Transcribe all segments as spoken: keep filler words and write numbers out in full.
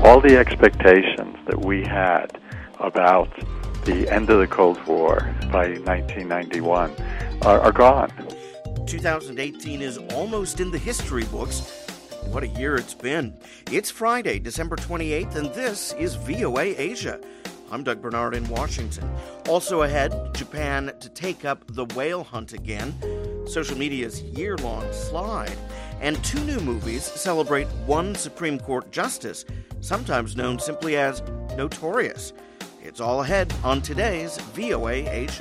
all the expectations that we had about the end of the Cold War by nineteen ninety-one are, are gone. twenty eighteen is almost in the history books. What a year it's been. It's Friday, December twenty-eighth, and this is V O A Asia. I'm Doug Bernard in Washington. Also ahead, Japan to take up the whale hunt again, social media's year-long slide, and two new movies celebrate one Supreme Court justice, sometimes known simply as Notorious. It's all ahead on today's V O A Asia.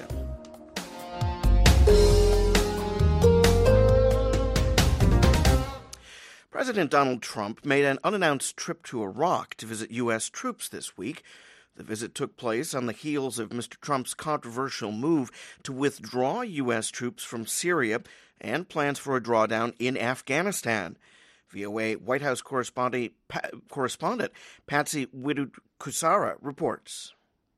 President Donald Trump made an unannounced trip to Iraq to visit U S troops this week. The visit took place on the heels of Mister Trump's controversial move to withdraw U S troops from Syria and plans for a drawdown in Afghanistan. V O A White House correspondent, pa- correspondent Patsy Widakuswara reports.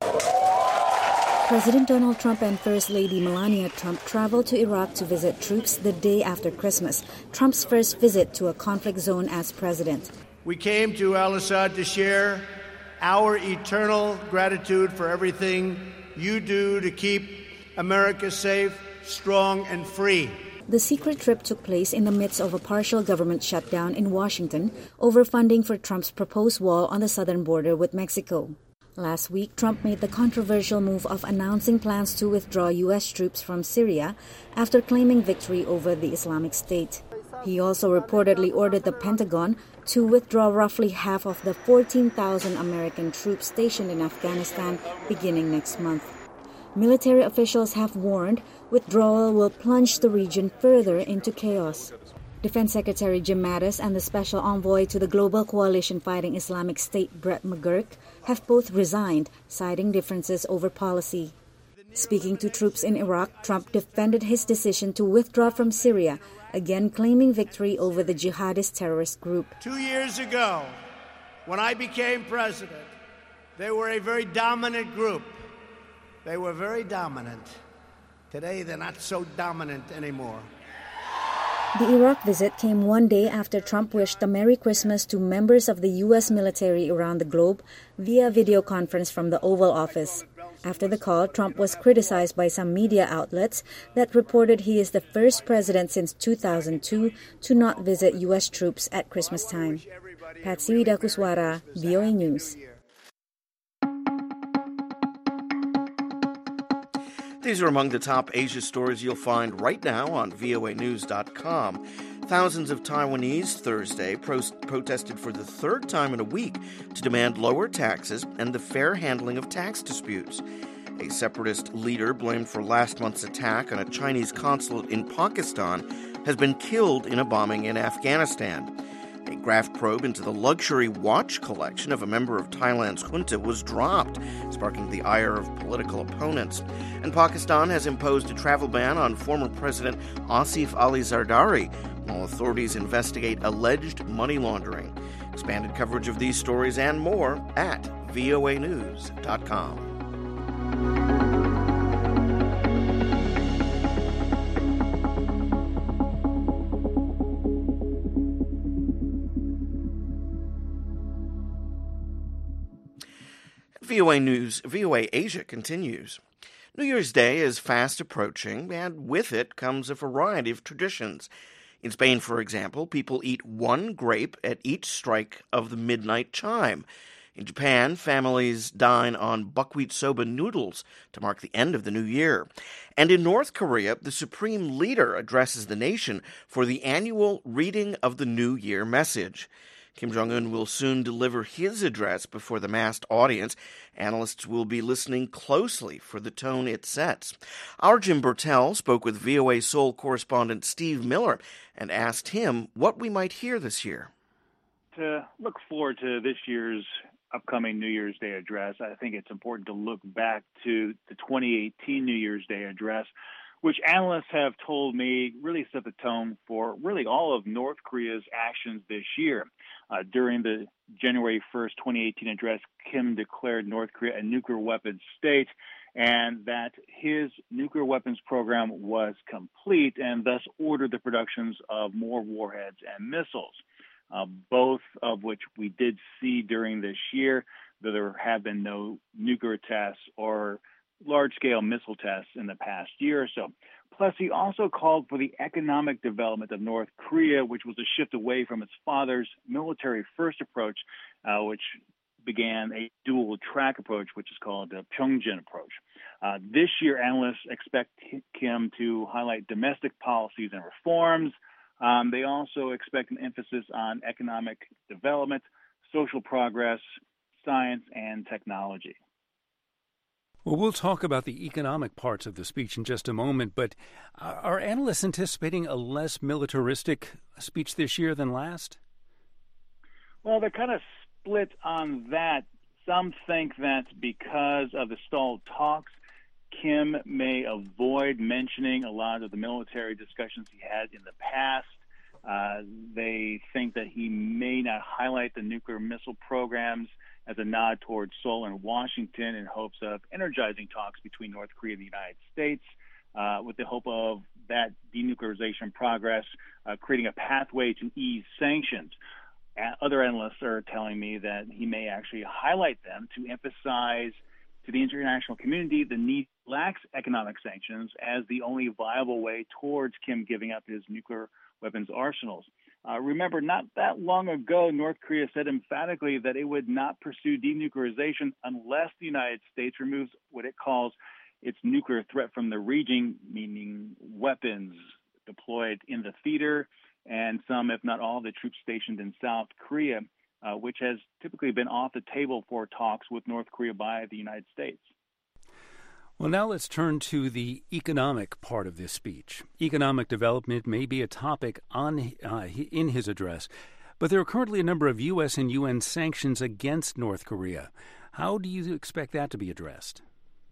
President Donald Trump and First Lady Melania Trump traveled to Iraq to visit troops the day after Christmas, Trump's first visit to a conflict zone as president. We came to Al-Assad to share our eternal gratitude for everything you do to keep America safe, strong, and free. The secret trip took place in the midst of a partial government shutdown in Washington over funding for Trump's proposed wall on the southern border with Mexico. Last week, Trump made the controversial move of announcing plans to withdraw U S troops from Syria after claiming victory over the Islamic State. He also reportedly ordered the Pentagon to withdraw roughly half of the fourteen thousand American troops stationed in Afghanistan beginning next month. Military officials have warned withdrawal will plunge the region further into chaos. Defense Secretary Jim Mattis and the Special Envoy to the Global Coalition Fighting Islamic State, Brett McGurk, have both resigned, citing differences over policy. Speaking to troops in Iraq, Trump defended his decision to withdraw from Syria, again claiming victory over the jihadist terrorist group. Two years ago, when I became president, they were a very dominant group. They were very dominant. Today, they're not so dominant anymore. The Iraq visit came one day after Trump wished a Merry Christmas to members of the U S military around the globe via video conference from the Oval Office. After the call, Trump was criticized by some media outlets that reported he is the first president since two thousand two to not visit U S troops at Christmas time. Patsy Widakuswara, V O A News. These are among the top Asia stories you'll find right now on V O A news dot com. Thousands of Taiwanese Thursday pro- protested for the third time in a week to demand lower taxes and the fair handling of tax disputes. A separatist leader blamed for last month's attack on a Chinese consulate in Pakistan has been killed in a bombing in Afghanistan. A graft probe into the luxury watch collection of a member of Thailand's junta was dropped, sparking the ire of political opponents. And Pakistan has imposed a travel ban on former President Asif Ali Zardari, while authorities investigate alleged money laundering. Expanded coverage of these stories and more at V O A news dot com. V O A News, V O A Asia continues. New Year's Day is fast approaching, and with it comes a variety of traditions. In Spain, for example, people eat one grape at each strike of the midnight chime. In Japan, families dine on buckwheat soba noodles to mark the end of the new year. And in North Korea, the supreme leader addresses the nation for the annual reading of the New Year message. Kim Jong-un will soon deliver his address before the massed audience. Analysts will be listening closely for the tone it sets. Our Jim Burtell spoke with V O A Seoul correspondent Steve Miller and asked him what we might hear this year. To look forward to this year's upcoming New Year's Day address, I think it's important to look back to the twenty eighteen New Year's Day address, which analysts have told me really set the tone for really all of North Korea's actions this year. Uh, during the January first, twenty eighteen address, Kim declared North Korea a nuclear weapons state and that his nuclear weapons program was complete and thus ordered the productions of more warheads and missiles. uh, both of which we did see during this year, though there have been no nuclear tests or large-scale missile tests in the past year or so. Plus, he also called for the economic development of North Korea, which was a shift away from its father's military-first approach, uh, which began a dual-track approach, which is called the Pyongyang approach. Uh, this year, analysts expect Kim to highlight domestic policies and reforms. Um, they also expect an emphasis on economic development, social progress, science, and technology. Well, we'll talk about the economic parts of the speech in just a moment, but are analysts anticipating a less militaristic speech this year than last? Well, they're kind of split on that. Some think that because of the stalled talks, Kim may avoid mentioning a lot of the military discussions he had in the past. Uh, they think that he may not highlight the nuclear missile programs as a nod towards Seoul and Washington in hopes of energizing talks between North Korea and the United States, uh, with the hope of that denuclearization progress uh, creating a pathway to ease sanctions. Uh, other analysts are telling me that he may actually highlight them to emphasize to the international community the need to relax economic sanctions as the only viable way towards Kim giving up his nuclear weapons arsenals. Uh, remember, not that long ago, North Korea said emphatically that it would not pursue denuclearization unless the United States removes what it calls its nuclear threat from the region, meaning weapons deployed in the theater and some, if not all, the troops stationed in South Korea, uh, which has typically been off the table for talks with North Korea by the United States. Well, now let's turn to the economic part of this speech. Economic development may be a topic on uh, in his address, but there are currently a number of U S and U N sanctions against North Korea. How do you expect that to be addressed?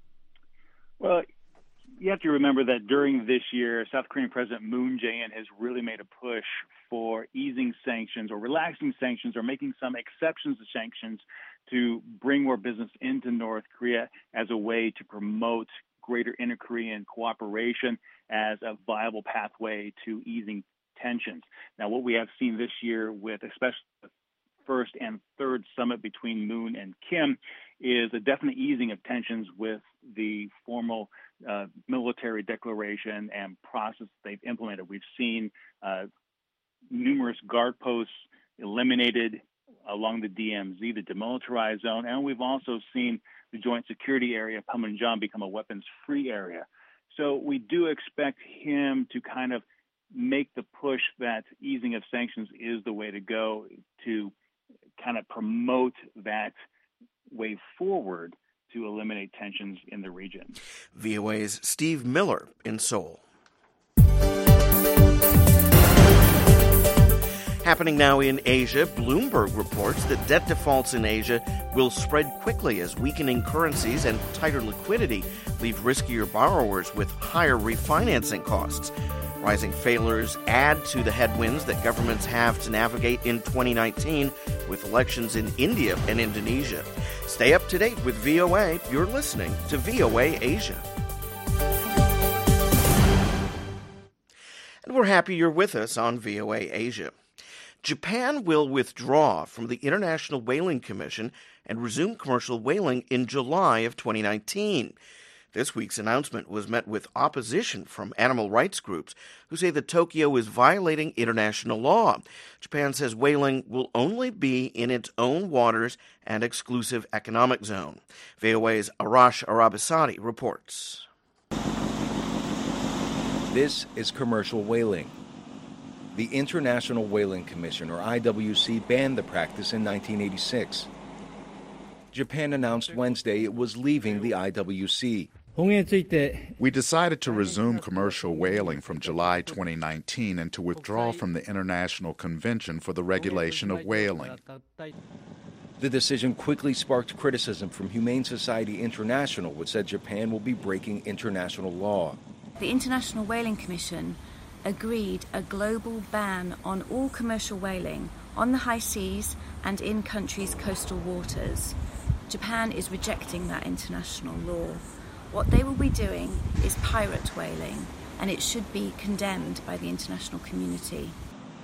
Well, you have to remember that during this year, South Korean President Moon Jae-in has really made a push for easing sanctions or relaxing sanctions or making some exceptions to sanctions to bring more business into North Korea as a way to promote greater inter-Korean cooperation as a viable pathway to easing tensions. Now, what we have seen this year with especially the first and third summit between Moon and Kim is a definite easing of tensions with the formal uh, military declaration and process they've implemented. We've seen uh, numerous guard posts eliminated along the D M Z, the demilitarized zone, and we've also seen the joint security area, Panmunjom, become a weapons-free area. So we do expect him to kind of make the push that easing of sanctions is the way to go to kind of promote that way forward to eliminate tensions in the region. V O A's Steve Miller in Seoul. Happening now in Asia, Bloomberg reports that debt defaults in Asia will spread quickly as weakening currencies and tighter liquidity leave riskier borrowers with higher refinancing costs. Rising failures add to the headwinds that governments have to navigate in twenty nineteen with elections in India and Indonesia. Stay up to date with V O A. You're listening to V O A Asia. And we're happy you're with us on V O A Asia. Japan will withdraw from the International Whaling Commission and resume commercial whaling in July of twenty nineteen. This week's announcement was met with opposition from animal rights groups who say that Tokyo is violating international law. Japan says whaling will only be in its own waters and exclusive economic zone. V O A's Arash Arabasadi reports. This is commercial whaling. The International Whaling Commission, or I W C, banned the practice in nineteen eighty-six. Japan announced Wednesday it was leaving the I W C. We decided to resume commercial whaling from July twenty nineteen and to withdraw from the International Convention for the Regulation of Whaling. The decision quickly sparked criticism from Humane Society International, which said Japan will be breaking international law. The International Whaling Commission agreed a global ban on all commercial whaling on the high seas and in countries' coastal waters. Japan is rejecting that international law. What they will be doing is pirate whaling, and it should be condemned by the international community.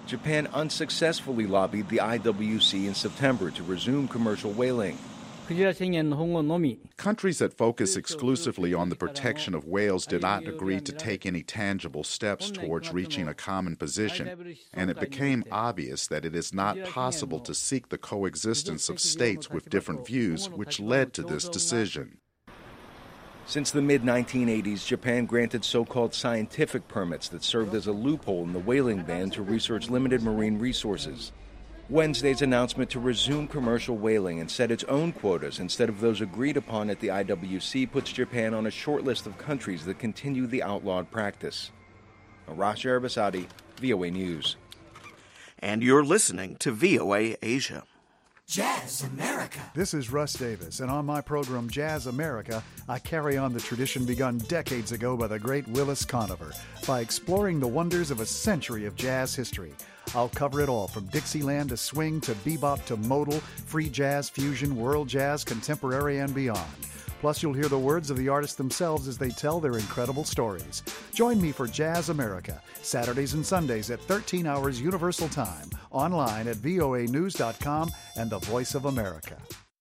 Japan unsuccessfully lobbied the I W C in September to resume commercial whaling. Countries that focus exclusively on the protection of whales did not agree to take any tangible steps towards reaching a common position, and it became obvious that it is not possible to seek the coexistence of states with different views, which led to this decision. Since the mid nineteen eighties, Japan granted so-called scientific permits that served as a loophole in the whaling ban to research limited marine resources. Wednesday's announcement to resume commercial whaling and set its own quotas instead of those agreed upon at the I W C puts Japan on a short list of countries that continue the outlawed practice. Arash Arabasadi, V O A News. And you're listening to V O A Asia. Jazz America. This is Russ Davis, and on my program Jazz America, I carry on the tradition begun decades ago by the great Willis Conover by exploring the wonders of a century of jazz history. I'll cover it all, from Dixieland to swing to bebop to modal, free jazz, fusion, world jazz, contemporary, and beyond. Plus, you'll hear the words of the artists themselves as they tell their incredible stories. Join me for Jazz America, Saturdays and Sundays at thirteen hours Universal Time, online at V O A news dot com and the Voice of America.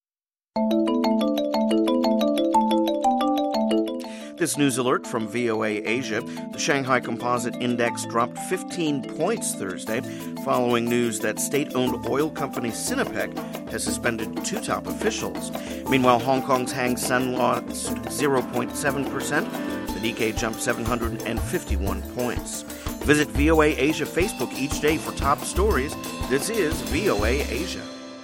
This news alert from V O A Asia. The Shanghai Composite Index dropped fifteen points Thursday following news that state-owned oil company Sinopec has suspended two top officials. Meanwhile, Hong Kong's Hang Seng lost zero point seven percent. The Nikkei jumped seven hundred fifty-one points. Visit V O A Asia Facebook each day for top stories. This is V O A Asia.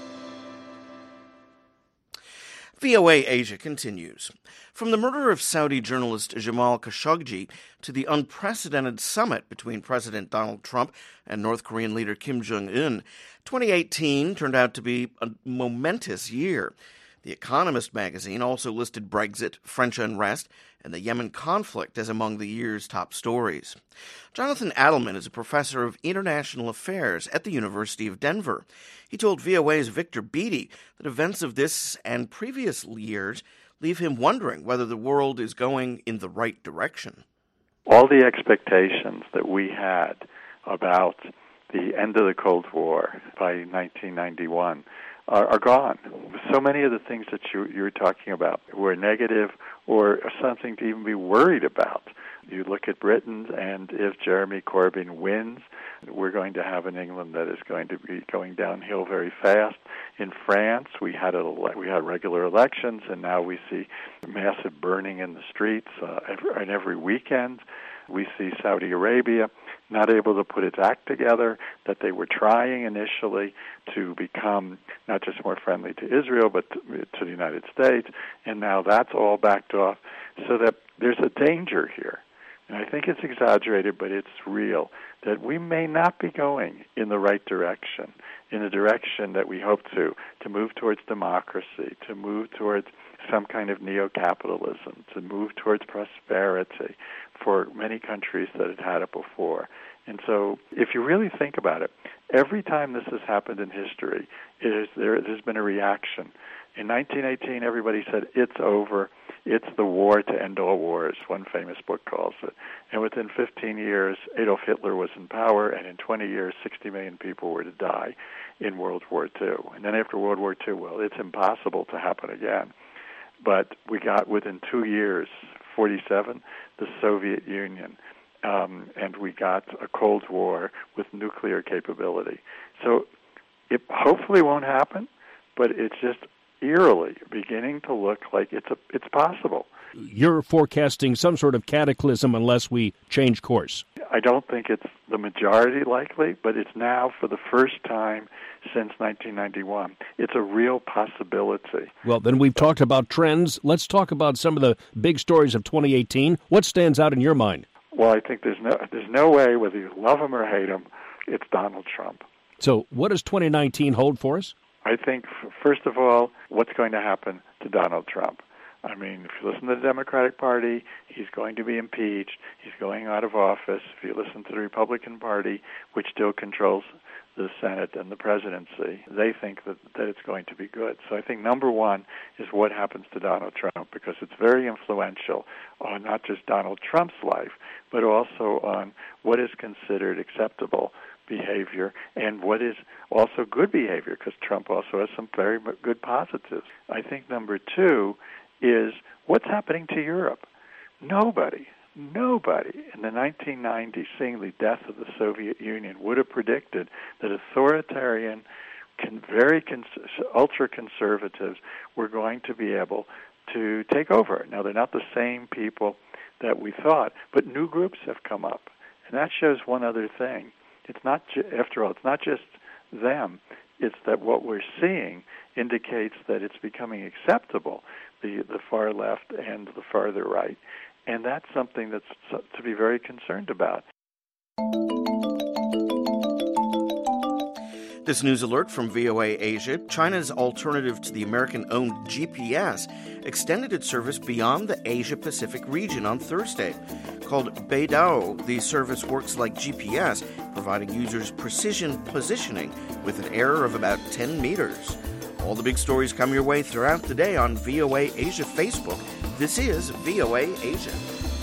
V O A Asia continues. From the murder of Saudi journalist Jamal Khashoggi to the unprecedented summit between President Donald Trump and North Korean leader Kim Jong-un, twenty eighteen turned out to be a momentous year. The Economist magazine also listed Brexit, French unrest, and the Yemen conflict as among the year's top stories. Jonathan Adelman is a professor of international affairs at the University of Denver. He told V O A's Victor Beattie that events of this and previous years leave him wondering whether the world is going in the right direction. All the expectations that we had about the end of the Cold War by nineteen ninety-one are, are gone. So many of the things that you, you were talking about were negative or something to even be worried about. You look at Britain, and if Jeremy Corbyn wins, we're going to have an England that is going to be going downhill very fast. In France, we had a, we had regular elections, and now we see massive burning in the streets uh, every, and every weekend. We see Saudi Arabia not able to put its act together, that they were trying initially to become not just more friendly to Israel, but to, to the United States, and now that's all backed off, so that there's a danger here. And I think it's exaggerated, but it's real, that we may not be going in the right direction, in the direction that we hope to, to move towards democracy, to move towards some kind of neo-capitalism, to move towards prosperity for many countries that had had it before. And so if you really think about it, every time this has happened in history, it is, there, there's been a reaction. In nineteen eighteen, everybody said, it's over. It's the war to end all wars, one famous book calls it. And within fifteen years, Adolf Hitler was in power, and in twenty years, sixty million people were to die in World War Two. And then after World War Two, well, it's impossible to happen again. But we got, within two years, forty-seven, the Soviet Union. Um, and we got a Cold War with nuclear capability. So it hopefully won't happen, but it's just eerily beginning to look like it's a, it's possible. You're forecasting some sort of cataclysm unless we change course. I don't think it's the majority likely, but it's now for the first time since nineteen ninety-one. It's a real possibility. Well, then we've talked about trends. Let's talk about some of the big stories of twenty eighteen. What stands out in your mind? Well, I think there's no there's no way, whether you love him or hate him, it's Donald Trump. So what does twenty nineteen hold for us? I think, first of all, what's going to happen to Donald Trump? I mean, if you listen to the Democratic Party, he's going to be impeached. He's going out of office. If you listen to the Republican Party, which still controls the Senate and the presidency, they think that, that it's going to be good. So I think number one is what happens to Donald Trump, because it's very influential on not just Donald Trump's life, but also on what is considered acceptable behavior and what is also good behavior, because Trump also has some very good positives. I think number two is what's happening to Europe. Nobody, nobody in the nineteen nineties, seeing the death of the Soviet Union, would have predicted that authoritarian, con- very cons- ultra-conservatives were going to be able to take over. Now, they're not the same people that we thought, but new groups have come up. And that shows one other thing. It's not, ju- after all, it's not just them. It's that what we're seeing indicates that it's becoming acceptable, the, the far left and the farther right. And that's something that's to be very concerned about. This news alert from V O A Asia: China's alternative to the American-owned G P S extended its service beyond the Asia-Pacific region on Thursday. Called Beidou, the service works like G P S, providing users precision positioning with an error of about ten meters. All the big stories come your way throughout the day on V O A Asia Facebook. This is V O A Asia.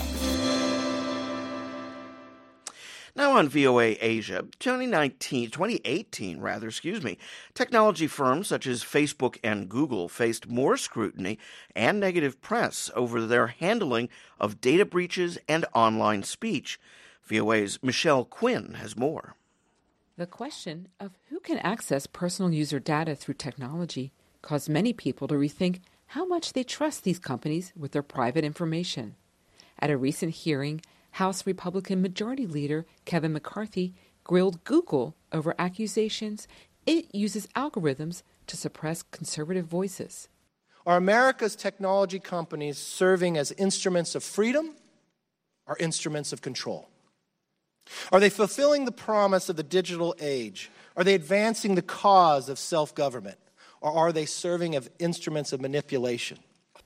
Now on V O A Asia, twenty nineteen, twenty eighteen, rather, excuse me, technology firms such as Facebook and Google faced more scrutiny and negative press over their handling of data breaches and online speech. V O A's Michelle Quinn has more. The question of who can access personal user data through technology caused many people to rethink how much they trust these companies with their private information. At a recent hearing, House Republican Majority Leader Kevin McCarthy grilled Google over accusations it uses algorithms to suppress conservative voices. Are America's technology companies serving as instruments of freedom or instruments of control? Are they fulfilling the promise of the digital age? Are they advancing the cause of self-government? Or are they serving as instruments of manipulation?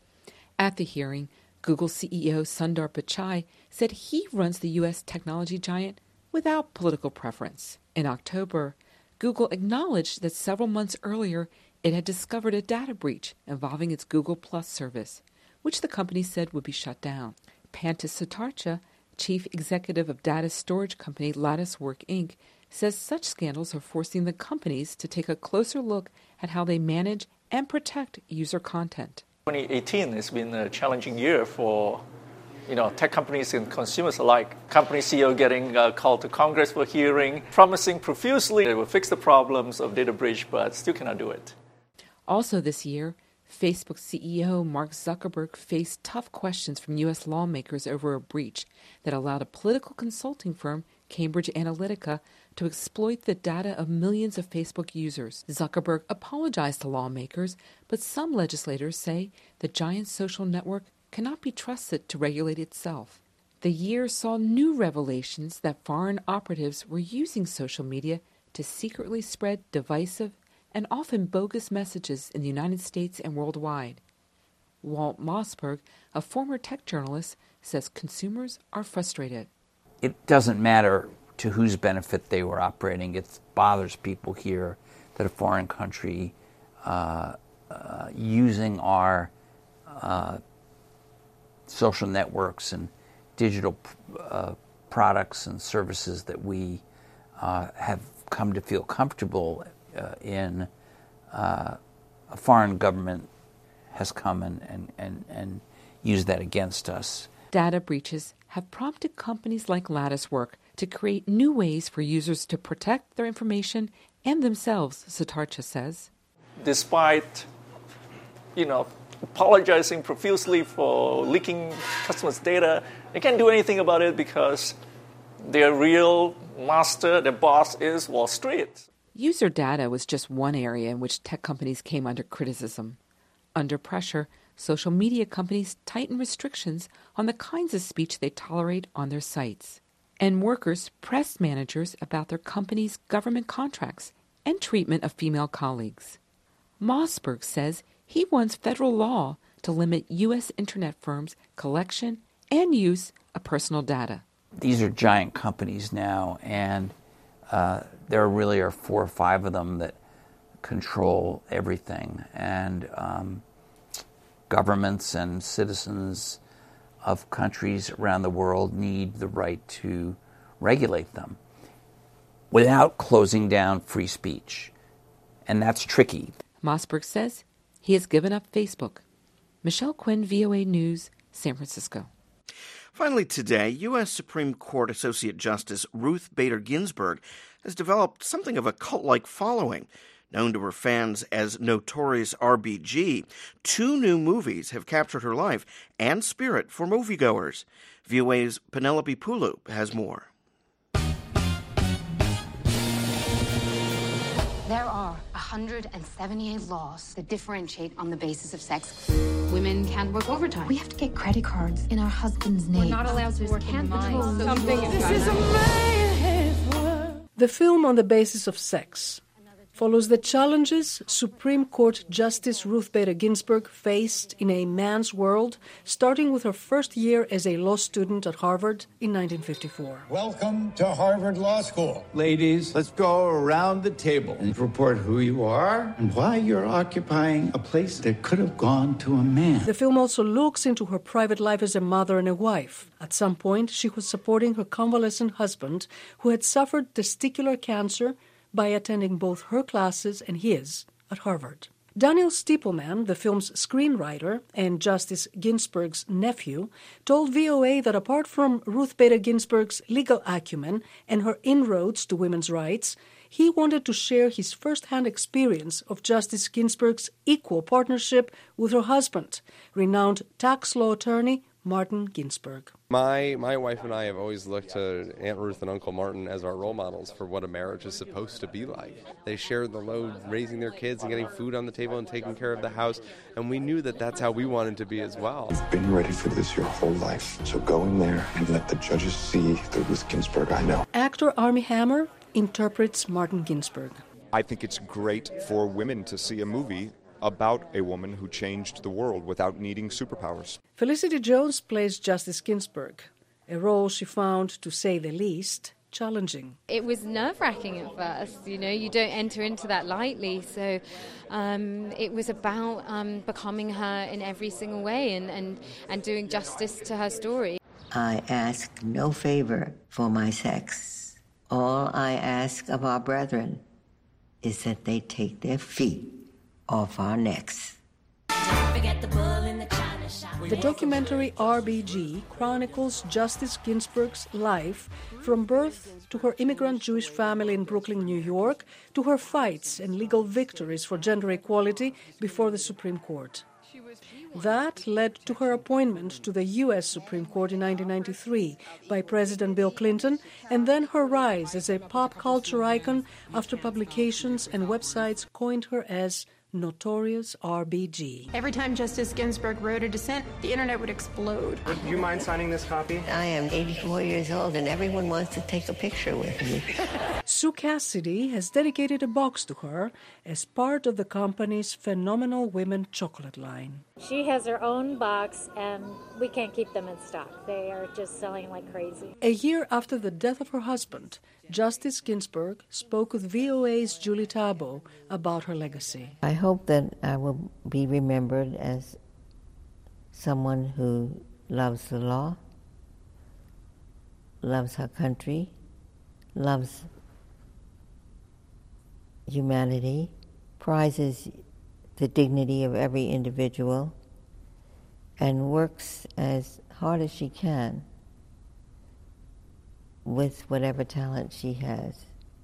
At the hearing, Google C E O Sundar Pichai said he runs the U S technology giant without political preference. In October, Google acknowledged that several months earlier it had discovered a data breach involving its Google Plus service, which the company said would be shut down. Pantas Sutarcha, chief executive of data storage company Latticework Incorporated, says such scandals are forcing the companies to take a closer look at how they manage and protect user content. twenty eighteen has been a challenging year for, you know, tech companies and consumers alike. Company C E O getting a call to Congress for hearing, promising profusely they will fix the problems of data breach, but still cannot do it. Also this year, Facebook C E O Mark Zuckerberg faced tough questions from U S lawmakers over a breach that allowed a political consulting firm, Cambridge Analytica, to exploit the data of millions of Facebook users. Zuckerberg apologized to lawmakers, but some legislators say the giant social network cannot be trusted to regulate itself. The year saw new revelations that foreign operatives were using social media to secretly spread divisive and often bogus messages in the United States and worldwide. Walt Mossberg, a former tech journalist, says consumers are frustrated. It doesn't matter to whose benefit they were operating. It bothers people here that a foreign country uh, uh, using our uh, social networks and digital uh, products and services that we uh, have come to feel comfortable uh, in, uh, a foreign government has come and, and, and, and used that against us. Data breaches have prompted companies like Latticework to create new ways for users to protect their information and themselves, Sutarcha says. Despite, you know, apologizing profusely for leaking customers' data, they can't do anything about it because their real master, their boss, is Wall Street. User data was just one area in which tech companies came under criticism. Under pressure, social media companies tighten restrictions on the kinds of speech they tolerate on their sites. And workers pressed managers about their company's government contracts and treatment of female colleagues. Mossberg says he wants federal law to limit U S internet firms' collection and use of personal data. These are giant companies now, and uh, there really are four or five of them that control everything. And um, governments and citizens of countries around the world need the right to regulate them. without closing down free speech. And that's tricky. Mossberg says he has given up Facebook. Michelle Quinn, V O A News, San Francisco. Finally today, U S Supreme Court Associate Justice Ruth Bader Ginsburg has developed something of a cult-like following. Known to her fans as Notorious R B G, two new movies have captured her life and spirit for moviegoers. V O A's Penelope Pulu has more. There are one hundred seventy-eight laws that differentiate on the basis of sex. Women can't work overtime. We have to get credit cards in our husband's name. We're not allowed to work in mine. Something this is a man's world. The film On the Basis of Sex follows the challenges Supreme Court Justice Ruth Bader Ginsburg faced in a man's world, starting with her first year as a law student at Harvard in nineteen fifty-four. Welcome to Harvard Law School. Ladies, let's go around the table and report who you are and why you're occupying a place that could have gone to a man. The film also looks into her private life as a mother and a wife. At some point, she was supporting her convalescent husband, who had suffered testicular cancer, by attending both her classes and his at Harvard. Daniel Stiepelman, the film's screenwriter and Justice Ginsburg's nephew, told V O A that apart from Ruth Bader Ginsburg's legal acumen and her inroads to women's rights, he wanted to share his first-hand experience of Justice Ginsburg's equal partnership with her husband, renowned tax law attorney Martin Ginsburg. My my wife and I have always looked to Aunt Ruth and Uncle Martin as our role models for what a marriage is supposed to be like. They shared the load raising their kids and getting food on the table and taking care of the house, and we knew that that's how we wanted to be as well. I've been ready for this your whole life, so go in there and let the judges see the Ruth Ginsburg I know. Actor Armie Hammer interprets Martin Ginsburg. I think it's great for women to see a movie about a woman who changed the world without needing superpowers. Felicity Jones plays Justice Ginsburg, a role she found, to say the least, challenging. It was nerve-wracking at first, you know, you don't enter into that lightly, so um, it was about um, becoming her in every single way and, and, and doing justice to her story. I ask no favor for my sex. All I ask of our brethren is that they take their feet off our necks. The documentary R B G chronicles Justice Ginsburg's life from birth to her immigrant Jewish family in Brooklyn, New York, to her fights and legal victories for gender equality before the Supreme Court. That led to her appointment to the U S Supreme Court in nineteen ninety-three by President Bill Clinton, and then her rise as a pop culture icon after publications and websites coined her as Notorious R B G. Every time Justice Ginsburg wrote a dissent, the internet would explode. Do you mind signing this copy? I am eighty-four years old and everyone wants to take a picture with me. Sue Cassidy has dedicated a box to her as part of the company's Phenomenal Women chocolate line. She has her own box and we can't keep them in stock. They are just selling like crazy. A year after the death of her husband, Justice Ginsburg spoke with V O A's Julie Tabo about her legacy. I hope that I will be remembered as someone who loves the law, loves her country, loves humanity, prizes the dignity of every individual, and works as hard as she can with whatever talent she has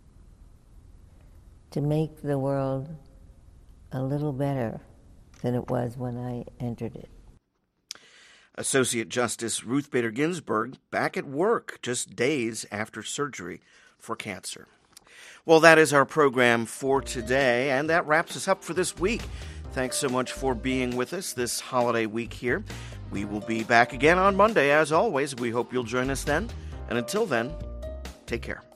to make the world a little better than it was when I entered it. Associate Justice Ruth Bader Ginsburg back at work just days after surgery for cancer. Well, that is our program for today, and that wraps us up for this week. Thanks so much for being with us this holiday week here. We will be back again on Monday, as always. We hope you'll join us then. And until then, take care.